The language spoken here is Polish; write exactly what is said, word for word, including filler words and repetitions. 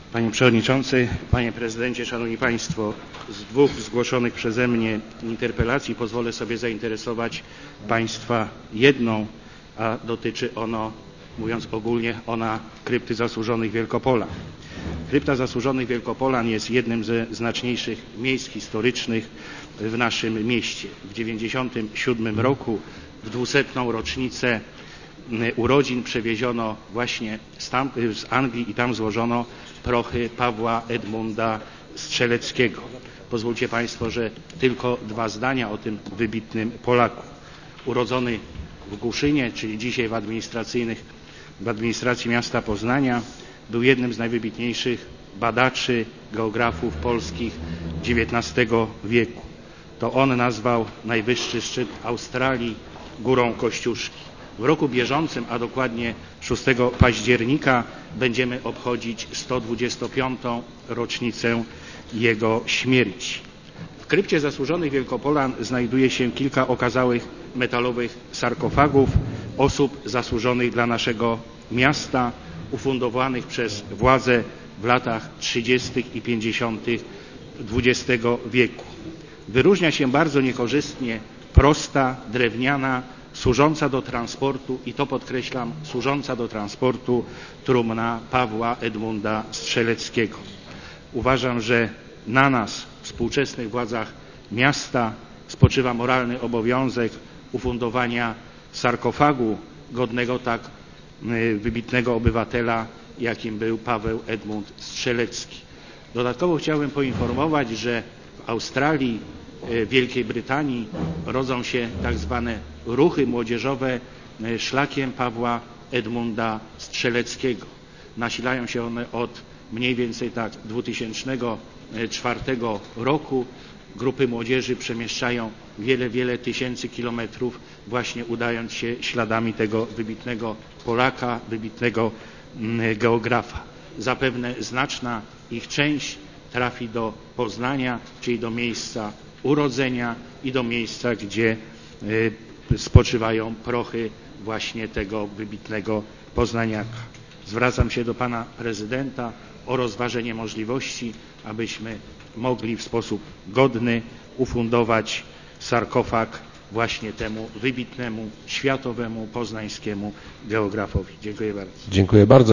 Panie Przewodniczący, Panie Prezydencie, Szanowni Państwo, z dwóch zgłoszonych przeze mnie interpelacji pozwolę sobie zainteresować Państwa jedną, a dotyczy ono, mówiąc ogólnie, ona krypty zasłużonych Wielkopolan. Krypta zasłużonych Wielkopolan jest jednym ze znaczniejszych miejsc historycznych w naszym mieście. W tysiąc dziewięćset dziewięćdziesiątym siódmym roku, w dwusetną rocznicę urodzin, przewieziono właśnie z, tam, z Anglii i tam złożono prochy Pawła Edmunda Strzeleckiego. Pozwólcie Państwo, że tylko dwa zdania o tym wybitnym Polaku. Urodzony w Głuszynie, czyli dzisiaj w, administracyjnych, w administracji miasta Poznania, był jednym z najwybitniejszych badaczy, geografów polskich dziewiętnastego wieku. To on nazwał najwyższy szczyt Australii Górą Kościuszki. W roku bieżącym, a dokładnie szóstego października, będziemy obchodzić sto dwudziestą piątą rocznicę jego śmierci. W krypcie zasłużonych Wielkopolan znajduje się kilka okazałych metalowych sarkofagów osób zasłużonych dla naszego miasta, ufundowanych przez władze w latach trzydziestych i pięćdziesiątych dwudziestego wieku. Wyróżnia się bardzo niekorzystnie prosta, drewniana, służąca do transportu, i to podkreślam, służąca do transportu trumna Pawła Edmunda Strzeleckiego. Uważam, że na nas, współczesnych władzach miasta, spoczywa moralny obowiązek ufundowania sarkofagu godnego tak wybitnego obywatela, jakim był Paweł Edmund Strzelecki. Dodatkowo chciałbym poinformować, że w Australii, w Wielkiej Brytanii rodzą się tak zwane ruchy młodzieżowe szlakiem Pawła Edmunda Strzeleckiego. Nasilają się one od mniej więcej tak dwutysięcznego czwartego roku. Grupy młodzieży przemieszczają wiele, wiele tysięcy kilometrów, właśnie udając się śladami tego wybitnego Polaka, wybitnego geografa. Zapewne znaczna ich część trafi do Poznania, czyli do miejsca urodzenia i do miejsca, gdzie spoczywają prochy właśnie tego wybitnego poznaniaka. Zwracam się do Pana Prezydenta o rozważenie możliwości, abyśmy mogli w sposób godny ufundować sarkofag właśnie temu wybitnemu, światowemu, poznańskiemu geografowi. Dziękuję bardzo. Dziękuję bardzo.